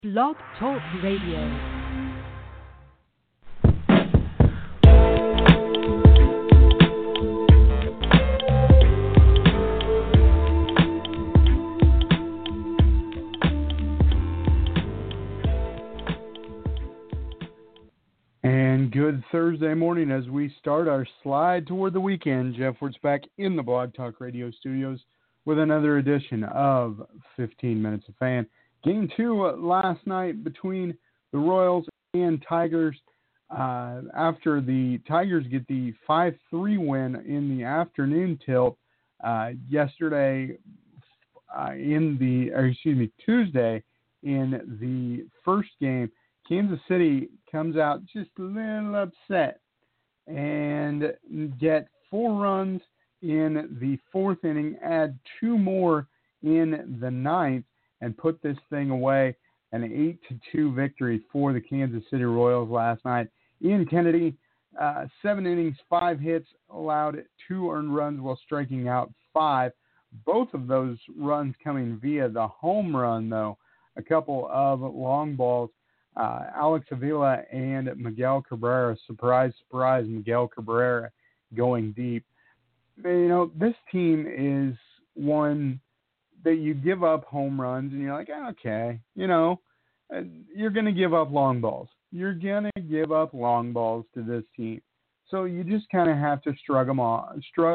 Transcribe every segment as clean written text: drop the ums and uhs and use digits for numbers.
Blog Talk Radio. And good Thursday morning as we start our slide toward the weekend. Jeff Wirtz back in the Blog Talk Radio studios with another edition of 15 Minutes of Fan. Game 2 last night between the Royals and Tigers. After the Tigers get the 5-3 win in the afternoon tilt Tuesday in the first game, Kansas City comes out just a little upset and get 4 runs in the fourth inning, add 2 more in the ninth, and put this thing away. An 8-2 victory for the Kansas City Royals last night. Ian Kennedy, 7 innings, 5 hits, allowed 2 earned runs while striking out 5. Both of those runs coming via the home run, though. A couple of long balls. Alex Avila and Miguel Cabrera, surprise, Miguel Cabrera going deep. You know, this team is one that you give up home runs and you're like, okay, you know, you're going to give up long balls. You're going to give up long balls to this team. So you just kind of have to shrug them off,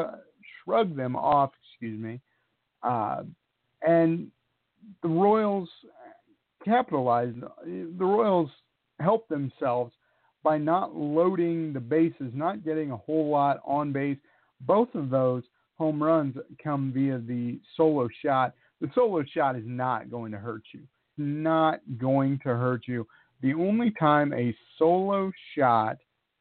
and the Royals capitalized. The Royals helped themselves by not loading the bases, not getting a whole lot on base. Both of those home runs come via the solo shot. The solo shot is not going to hurt you. Not going to hurt you. The only time a solo shot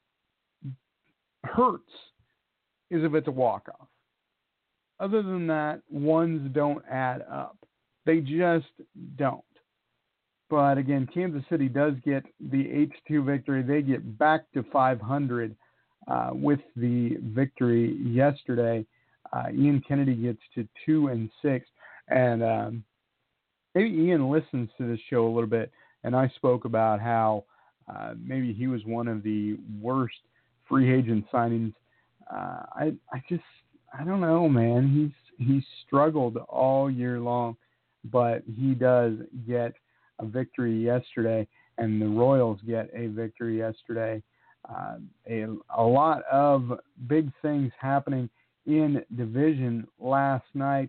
hurts is if it's a walk-off. Other than that, ones don't add up. They just don't. But again, Kansas City does get the 8-2 victory. They get back to 500 with the victory yesterday. Ian Kennedy gets to 2-6, and maybe Ian listens to this show a little bit. And I spoke about how maybe he was one of the worst free agent signings. I don't know, man. He's struggled all year long, but he does get a victory yesterday, and the Royals get a victory yesterday. A lot of big things happening in division last night.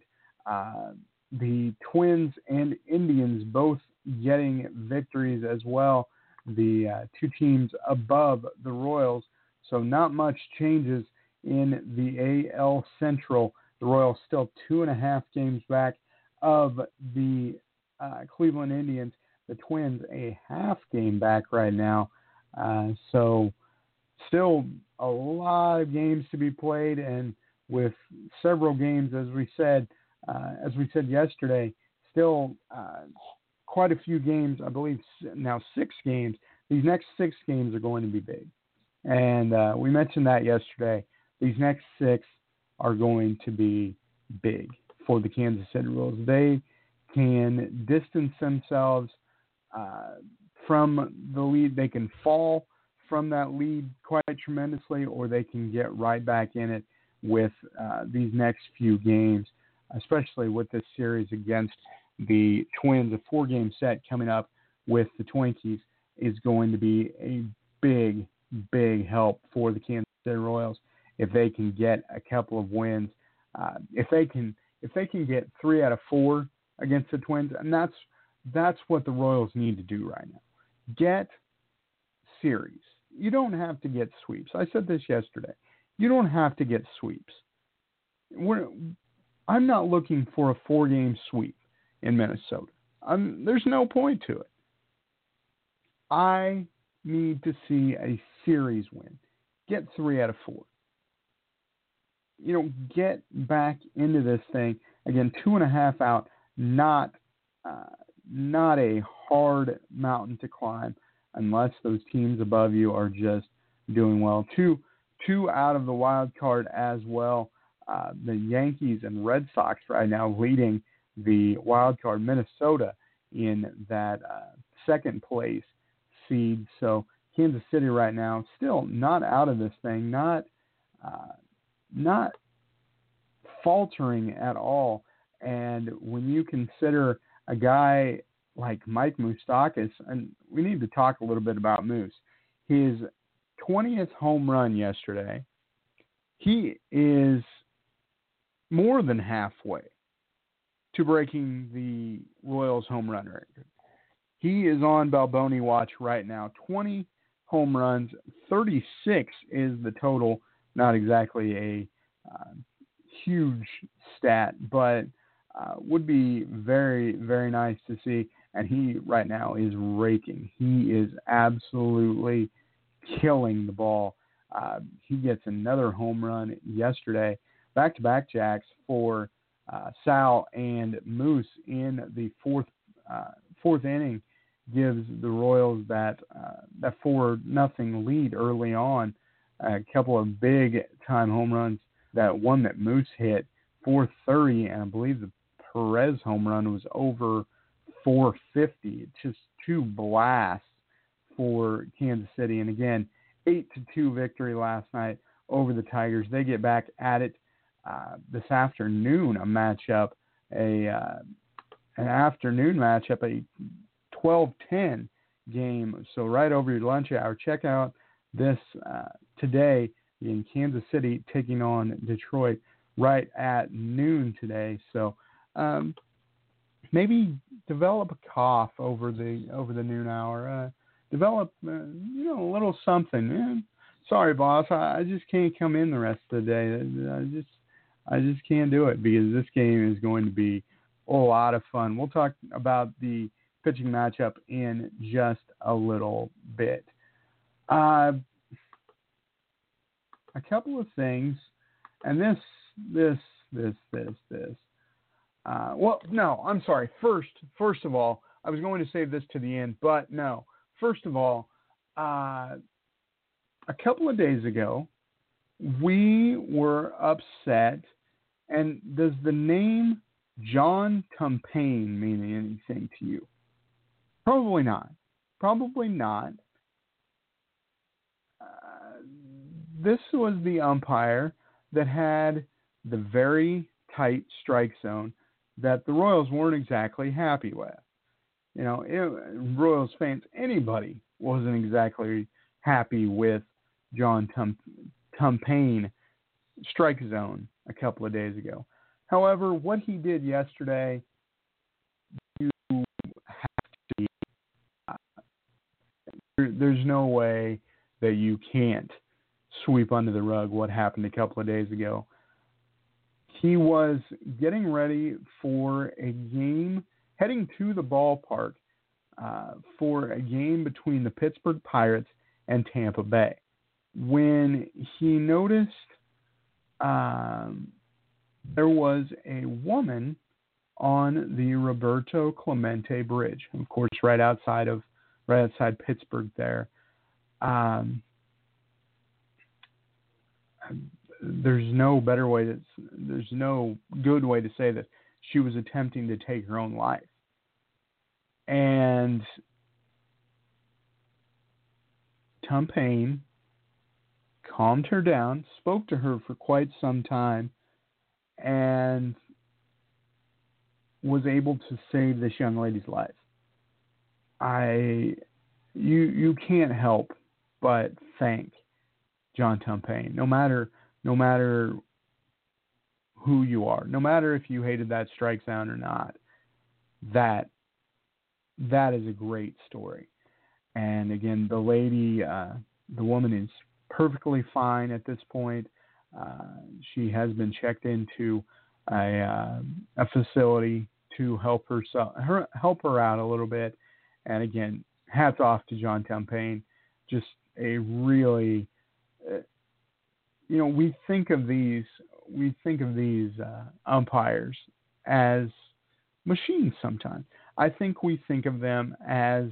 The Twins and Indians both getting victories as well. The 2 teams above the Royals. So not much changes in the AL Central. The Royals still 2.5 games back of the Cleveland Indians. The Twins a half game back right now. So still a lot of games to be played, and with several games, as we said yesterday, still quite a few games. I believe now 6 games. These next 6 games are going to be big, and we mentioned that yesterday. These next 6 are going to be big for the Kansas City Royals. They can distance themselves from the lead. They can fall from that lead quite tremendously, or they can get right back in it with these next few games, especially with this series against the Twins. A 4-game set coming up with the Twinkies is going to be a big, big help for the Kansas City Royals if they can get a couple of wins. If they can get 3 out of 4 against the Twins, and that's what the Royals need to do right now. Get series. You don't have to get sweeps. I said this yesterday. You don't have to get sweeps. I'm not looking for a 4-game sweep in Minnesota. There's no point to it. I need to see a series win. Get 3 out of 4. You know, get back into this thing. Again, 2.5 out, not a hard mountain to climb unless those teams above you are just doing well. Two out of the wild card as well. The Yankees and Red Sox right now leading the wild card. Minnesota in that second place seed. So Kansas City right now still not out of this thing, not faltering at all. And when you consider a guy like Mike Moustakas, and we need to talk a little bit about Moose, his 20th home run yesterday, he is more than halfway to breaking the Royals home run record. He is on Balboni watch right now. 20 home runs, 36 is the total. Not exactly a huge stat, but would be very, very nice to see. And he right now is raking. He is absolutely killing the ball. He gets another home run yesterday. Back-to-back jacks for Sal and Moose in the fourth inning gives the Royals that 4-0 lead early on. A couple of big-time home runs. That one that Moose hit, 430, and I believe the Perez home run was over 450. It's just two blasts for Kansas City. And again, 8-2 victory last night over the Tigers. They get back at it this afternoon, an afternoon matchup, a 12-10 game. So right over your lunch hour, check out this today in Kansas City taking on Detroit right at noon today. So maybe develop a cough over the noon hour. Develop a little something. Sorry, boss, I just can't come in the rest of the day. I just can't do it because this game is going to be a lot of fun. We'll talk about the pitching matchup in just a little bit. A couple of things, and this. Well, no, I'm sorry. First of all, I was going to save this to the end, but no. First of all, a couple of days ago, we were upset. And does the name John Tumpain mean anything to you? Probably not. This was the umpire that had the very tight strike zone that the Royals weren't exactly happy with. Royals fans, anybody wasn't exactly happy with John Tumpain strike zone a couple of days ago. However, what he did yesterday, you have to there's no way that you can't sweep under the rug what happened a couple of days ago. He was getting ready for a game, heading to the ballpark for a game between the Pittsburgh Pirates and Tampa Bay, when he noticed there was a woman on the Roberto Clemente Bridge, of course, right outside Pittsburgh there. There's no good way to say that she was attempting to take her own life. And Tumpain calmed her down, spoke to her for quite some time, and was able to save this young lady's life. You can't help but thank John Tumpain, no matter who you are, no matter if you hated that strike zone or not. That is a great story. And again, the lady, the woman is perfectly fine at this point. She has been checked into a facility to help her out a little bit. And again, hats off to John Tumpain. Just a really, we think of these umpires as machines sometimes. I think we think of them as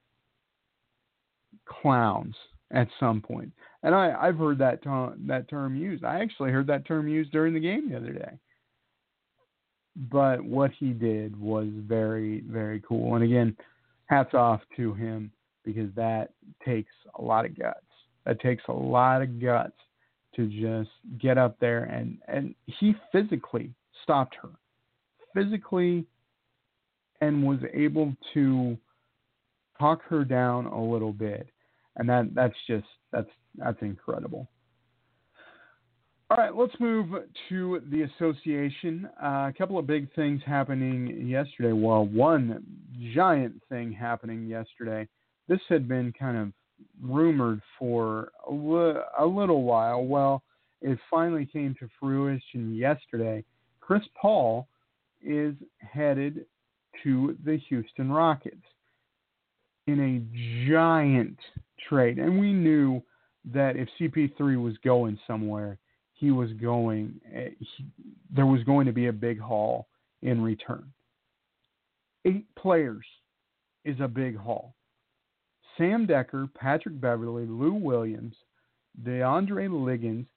clowns at some point. And I've heard that term used. I actually heard that term used during the game the other day. But what he did was very, very cool. And again, hats off to him, because that takes a lot of guts. That takes a lot of guts to just get up there, and he physically stopped her. Physically, and was able to talk her down a little bit. And that's incredible. All right, let's move to the association. A couple of big things happening yesterday. Well, one giant thing happening yesterday. This had been kind of rumored for a little while. Well, it finally came to fruition yesterday. Chris Paul is headed to the Houston Rockets in a giant trade. And we knew that if CP3 was going somewhere, there was going to be a big haul in return. 8 players is a big haul. Sam Decker, Patrick Beverley, Lou Williams, DeAndre Liggins,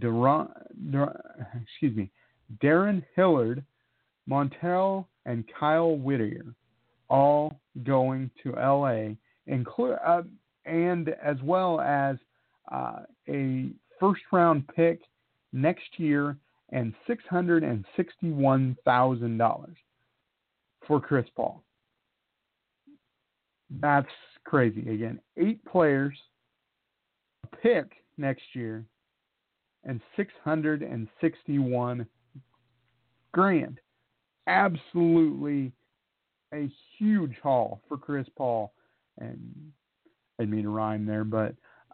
Darren Hillard, Montel, and Kyle Whittier, all going to LA, and as well as a first-round pick next year and $661,000 for Chris Paul. That's crazy. Again, 8 players, a pick next year, and $661,000. Absolutely a huge haul for Chris Paul. And I didn't mean to rhyme there, but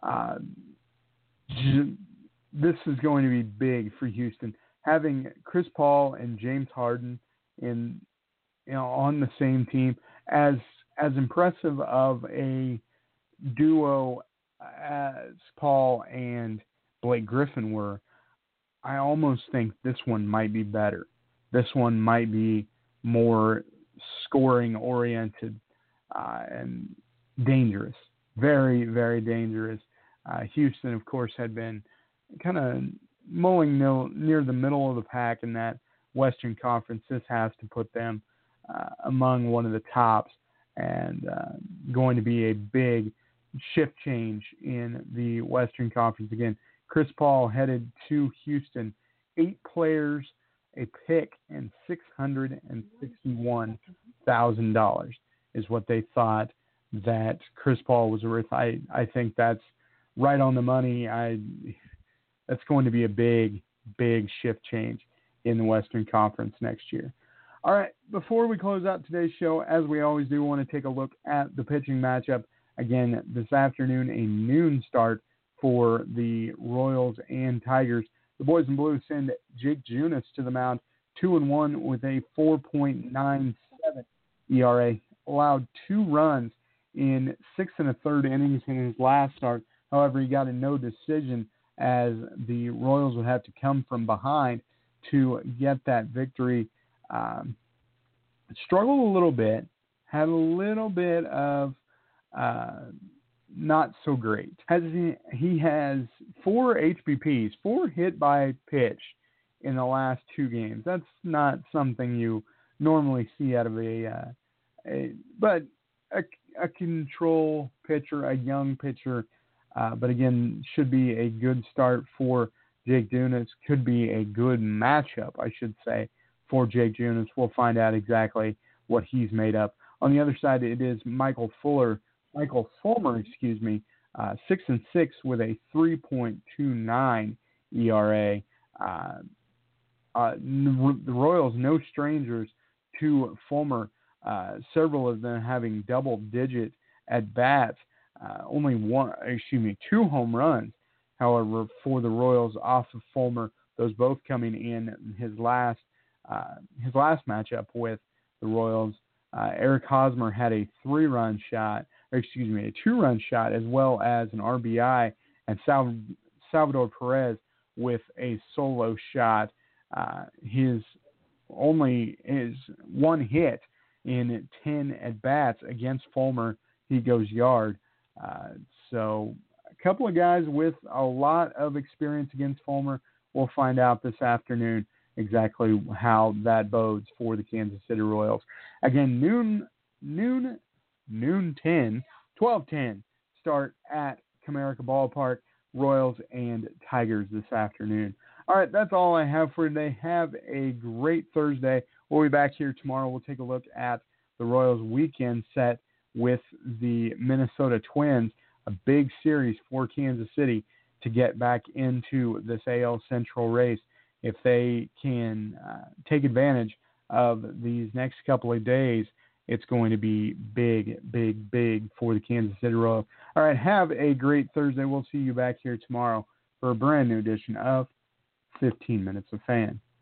this is going to be big for Houston. Having Chris Paul and James Harden on the same team, as impressive of a duo as Paul and Blake Griffin were, I almost think this one might be better. This one might be more scoring-oriented and dangerous. Very, very dangerous. Houston, of course, had been kind of mulling near the middle of the pack in that Western Conference. This has to put them among one of the tops, and going to be a big shift change in the Western Conference. Again, Chris Paul headed to Houston, 8 players, a pick, and $661,000 is what they thought that Chris Paul was worth. I think that's right on the money. That's going to be a big, big shift change in the Western Conference next year. All right, before we close out today's show, as we always do, we want to take a look at the pitching matchup. Again, this afternoon, a noon start for the Royals and Tigers. The boys in blue send Jake Junis to the mound, 2-1 with a 4.97 ERA. Allowed 2 runs in 6 1/3 innings in his last start. However, he got a no decision, as the Royals would have to come from behind to get that victory. Struggled a little bit, had a little bit of not so great. He has 4 HBPs, 4 hit by pitch in the last 2 games. That's not something you normally see out of a control pitcher, a young pitcher. But again, should be a good start for Jake Junis. Could be a good matchup, I should say, for Jake Junis. We'll find out exactly what he's made up. On the other side, it is Michael Fulmer, 6-6 with a 3.29 ERA. The Royals, no strangers to Fulmer. Several of them having double-digit at-bats. Only 2 home runs, however, for the Royals off of Fulmer. Those both coming in his last matchup with the Royals. Eric Hosmer had a 2-run shot, as well as an RBI, and Salvador Perez with a solo shot. His 1 hit in 10 at-bats against Fulmer. He goes yard. So a couple of guys with a lot of experience against Fulmer. We'll find out this afternoon exactly how that bodes for the Kansas City Royals. Again, noon 12:10 start at Comerica Ballpark, Royals and Tigers this afternoon. All right, that's all I have for today. Have a great Thursday. We'll be back here tomorrow. We'll take a look at the Royals weekend set with the Minnesota Twins, a big series for Kansas City to get back into this AL Central race. If they can take advantage of these next couple of days, it's going to be big, big, big for the Kansas City Royals. All right, have a great Thursday. We'll see you back here tomorrow for a brand new edition of 15 Minutes of Fan.